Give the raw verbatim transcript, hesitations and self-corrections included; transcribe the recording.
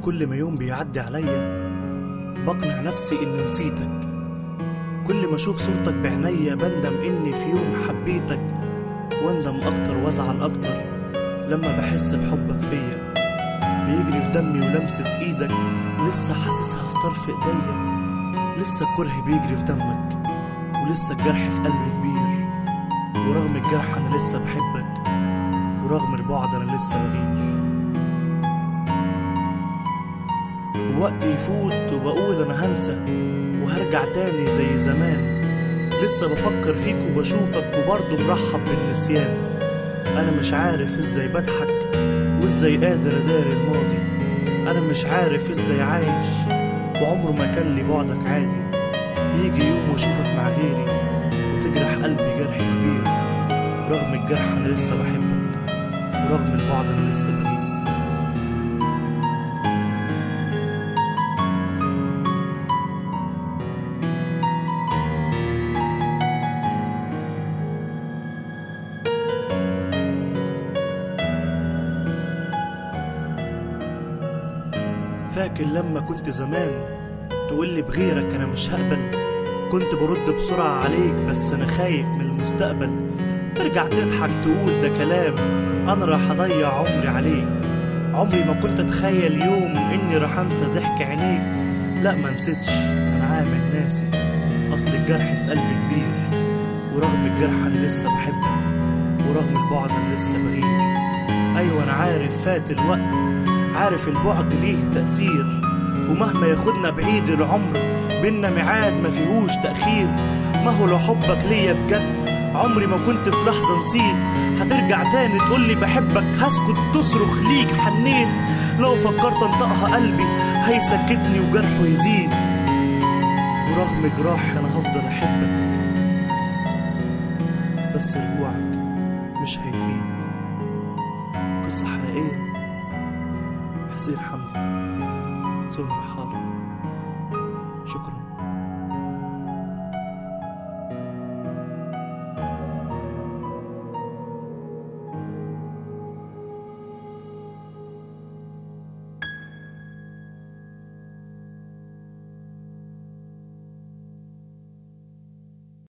كل ما يوم بيعدي عليا بقنع نفسي إني نسيتك. كل ما أشوف صورتك بعينيا بندم إني في يوم حبيتك، واندم أكتر وازعل أكتر لما بحس بحبك فيا. بيجري في دمي ولمسة إيدك لسه حاسسها في طرف إيديا، لسه الكره بيجري في دمك ولسه الجرح في قلبي كبير. ورغم الجرح أنا لسه بحبك، ورغم البعد أنا لسه بغير. ووقت يفوت وبقول أنا هنسى وهرجع تاني زي زمان، لسه بفكر فيك وبشوفك وبرضه مرحب بالنسيان. أنا مش عارف إزاي بضحك وإزاي قادر أداري الماضي، أنا مش عارف إزاي عايش وعمره ما كان لي بعدك عادي. يجي يوم وأشوفك مع غيري وتجرح قلبي جرح كبير. رغم الجرح أنا لسه بحبك، ورغم البعد أنا لسه بغير. فاكر لما كنت زمان تقولي بغيرك أنا مش هقبل، كنت برد بسرعة عليك بس أنا خايف من المستقبل. ترجع تضحك تقول ده كلام، أنا راح أضيع عمري عليك. عمري ما كنت أتخيل يوم إني راح أنسى ضحك عينيك. لا ما نسيتش، أنا عامل ناسي، أصل الجرح في قلبي كبير. ورغم الجرح أنا لسه بحبك، ورغم البعد أنا لسه بغير. أيوة أنا عارف فات الوقت، عارف البعد ليه تأثير، ومهما ياخدنا بعيد العمر بينا ميعاد ما فيهوش تأخير. ما هو لو حبك ليا بجد عمري ما كنت في لحظة نسيت. هترجع تاني تقولي بحبك، هسكت تصرخ ليك حنيت. لو فكرت انطقها قلبي هيسكتني وجرحه يزيد. ورغم جراحي انا هفضل احبك، بس رجوعك مش هيفيد. قصة حقيقية، حسين حمدي، سهر حالة. شكرا.